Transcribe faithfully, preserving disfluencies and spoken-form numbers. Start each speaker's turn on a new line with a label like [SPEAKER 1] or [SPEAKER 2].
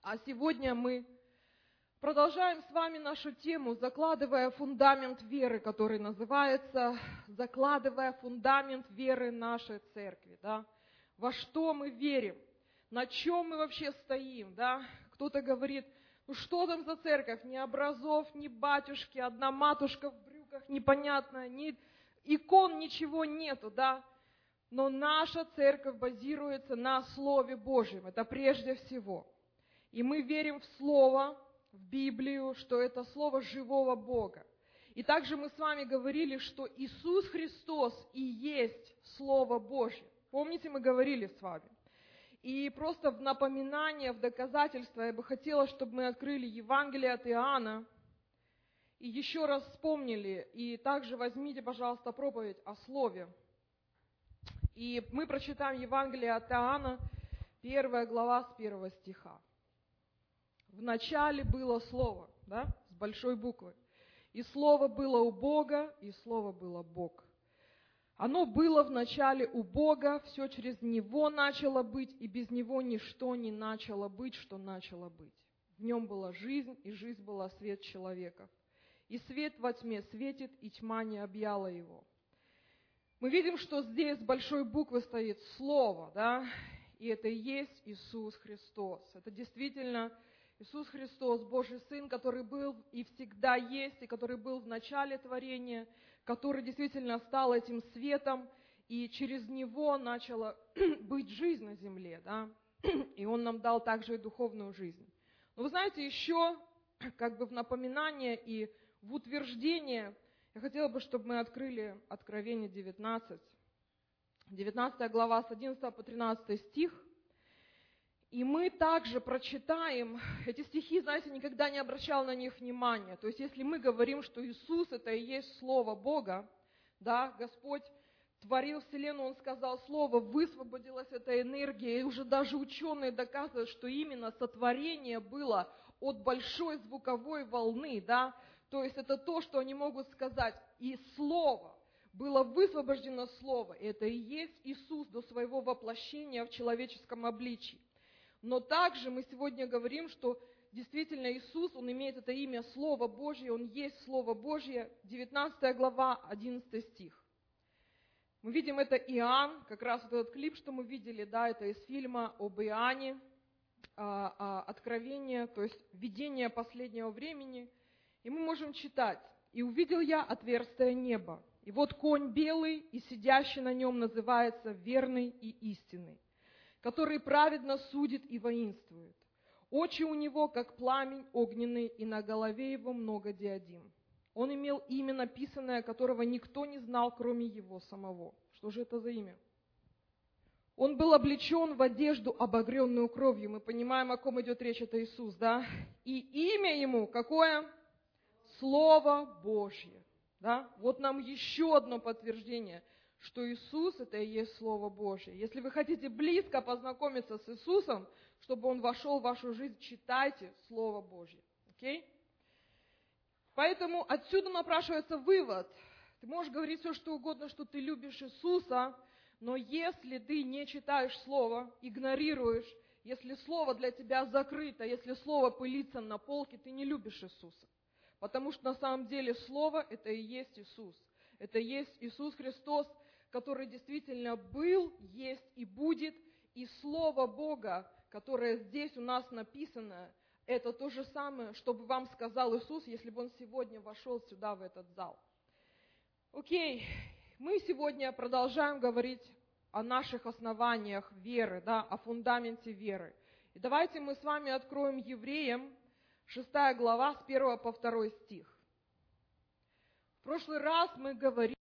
[SPEAKER 1] А сегодня мы продолжаем с вами нашу тему, закладывая фундамент веры, который называется «Закладывая фундамент веры нашей церкви». Да? Во что мы верим, на чем мы вообще стоим. Да? Кто-то говорит, ну что там за церковь, ни образов, ни батюшки, одна матушка в брюках, непонятно, ни икон, ничего нету. Да? Но наша церковь базируется на Слове Божьем, это прежде всего. И мы верим в Слово, в Библию, что это Слово живого Бога. И также мы с вами говорили, что Иисус Христос и есть Слово Божье. Помните, мы говорили с вами. И просто в напоминание, в доказательство я бы хотела, чтобы мы открыли Евангелие от Иоанна и еще раз вспомнили. И также возьмите, пожалуйста, проповедь о Слове. И мы прочитаем Евангелие от Иоанна, первая глава с первого стиха. В начале было Слово, да, с большой буквы. И Слово было у Бога, и Слово было Бог. Оно было в начале у Бога, все через Него начало быть, и без Него ничто не начало быть, что начало быть. В Нем была жизнь, и жизнь была свет человеков. И свет во тьме светит, и тьма не объяла Его. Мы видим, что здесь с большой буквы стоит Слово, да, и это и есть Иисус Христос. Это действительно Иисус Христос, Божий Сын, который был и всегда есть, и который был в начале творения, который действительно стал этим светом, и через Него начала быть жизнь на земле, да? И Он нам дал также и духовную жизнь. Но вы знаете, еще как бы в напоминание и в утверждение я хотела бы, чтобы мы открыли Откровение девятнадцать, девятнадцатая глава с одиннадцатого по тринадцатый стих. И мы также прочитаем, эти стихи, знаете, никогда не обращал на них внимания. То есть, если мы говорим, что Иисус – это и есть Слово Бога, да, Господь творил вселенную, Он сказал Слово, высвободилась эта энергия, и уже даже ученые доказывают, что именно сотворение было от большой звуковой волны, да, то есть это то, что они могут сказать, и Слово, было высвобождено Слово, и это и есть Иисус до своего воплощения в человеческом обличии. Но также мы сегодня говорим, что действительно Иисус, Он имеет это имя Слово Божье, Он есть Слово Божье, девятнадцатая глава, одиннадцатый стих. Мы видим это Иоанн, как раз вот этот клип, что мы видели, да, это из фильма об Иоанне, а, а, Откровение, то есть видение последнего времени. И мы можем читать. «И увидел я отверстие неба, и вот конь белый, и сидящий на нем называется верный и истинный, который праведно судит и воинствует. Очи у него, как пламень огненный, и на голове его много диадим. Он имел имя написанное, которого никто не знал, кроме его самого». Что же это за имя? Он был облечен в одежду, обогренную кровью. Мы понимаем, о ком идет речь, это Иисус, да? И имя ему какое? Слово Божье. Да? Вот нам еще одно подтверждение, что Иисус – это и есть Слово Божье. Если вы хотите близко познакомиться с Иисусом, чтобы Он вошел в вашу жизнь, читайте Слово Божье. Окей? Поэтому отсюда напрашивается вывод. Ты можешь говорить все, что угодно, что ты любишь Иисуса, но если ты не читаешь Слово, игнорируешь, если Слово для тебя закрыто, если Слово пылится на полке, ты не любишь Иисуса. Потому что на самом деле Слово – это и есть Иисус. Это и есть Иисус Христос, который действительно был, есть и будет. И Слово Бога, которое здесь у нас написано, это то же самое, что бы вам сказал Иисус, если бы Он сегодня вошел сюда, в этот зал. Окей, мы сегодня продолжаем говорить о наших основаниях веры, да, о фундаменте веры. И давайте мы с вами откроем Евреям, шестая глава, с первого по второй стих. В прошлый раз мы говорили